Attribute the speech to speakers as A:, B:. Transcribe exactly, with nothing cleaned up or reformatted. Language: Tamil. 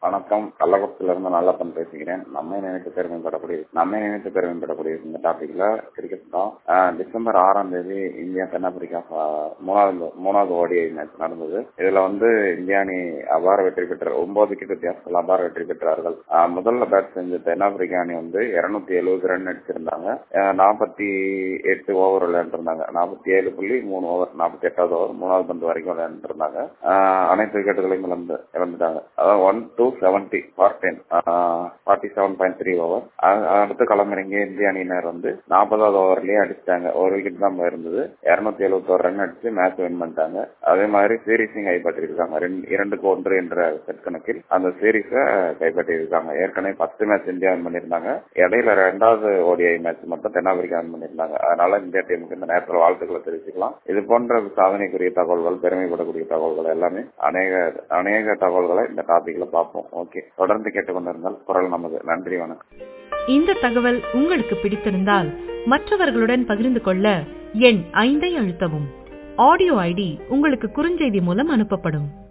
A: வணக்கம். கள்ளக்குறிச்சியில இருந்து நல்லப்பன் பேசுகிறேன். நம்மை நினைத்து பெருமைப்படக்கூடிய நம்மை நினைத்து பெருமைப்படக்கூடிய இந்த டாபிக்ல கிரிக்கெட் தான். டிசம்பர் ஆறாம் தேதி இந்தியா தென்னாப்பிரிக்கா மூணாவது மூணாவது ஓடிஐ மேட்ச் நடந்தது. இதுல வந்து இந்திய அணி அபார வெற்றி பெற்ற ஒன்பது விக்கெட் வித்தியாசத்தில் அபார வெற்றி பெற்றார்கள். முதல்ல பேட் செஞ்ச தென்னாப்பிரிக்கா அணி வந்து இருநூத்தி எழுபது ரன் அடிச்சிருந்தாங்க. நாற்பத்தி எட்டு ஓவர் விளையாண்டுருந்தாங்க. நாற்பத்தி ஏழு புள்ளி மூணு ஓவர் நாற்பத்தி எட்டாவது ஓவர் மூணாவது பந்து வரைக்கும் விளையாண்டுருந்தாங்க. அனைத்து விக்கெட்டுகளையும் இழந்து இழந்துட்டாங்க. அதாவது one two seventy four ten forty seven point three over. அடுத்து களமிறங்கிய இந்திய அணியினர் வந்து நாற்பதாவது ஓவர்லயே அடிச்சிட்டாங்க. ஒரு விக்கெட் தான் இருந்தது. இருநூத்தி எழுபத்தி ஒரு ரன் அடிச்சு மேட்ச் வின் பண்ணிட்டாங்க. அதே மாதிரி சீரீஸையும் கைப்பற்றிருக்காங்க. இரண்டுக்கு ஒன்று என்ற செட் கணக்கில் அந்த சீரீஸை கைப்பற்றிருக்காங்க. ஏற்கனவே பத்து மேட்ச் இந்தியா வின் பண்ணியிருந்தாங்க. இடையில ரெண்டாவது ஓடிஐ மேட்ச் மட்டும் தென்னாப்பிரிக்கா வின் பண்ணியிருந்தாங்க. அதனால இந்தியா டீமுக்கு இந்த நேரத்தில் வாழ்த்துக்களை தெரிவிச்சுக்கலாம். இது போன்ற சாதனைக்குரிய தகவல்கள், பெருமைப்படக்கூடிய தகவல்கள் எல்லாமே அநேக அநேக தகவல்களை இந்த டாபிக்ல பார்ப்போம். ஓகே, தொடர்ந்து கேட்டுக்கொண்டிருந்தால் குரல் நமது. நன்றி, வணக்கம்.
B: இந்த தகவல் உங்களுக்கு பிடித்திருந்தால் மற்றவர்களுடன் பகிர்ந்து கொள்ள எண் ஐந்தை அழுத்தவும். ஆடியோ ஐடி உங்களுக்கு குறுஞ்செய்தி மூலம் அனுப்பப்படும்.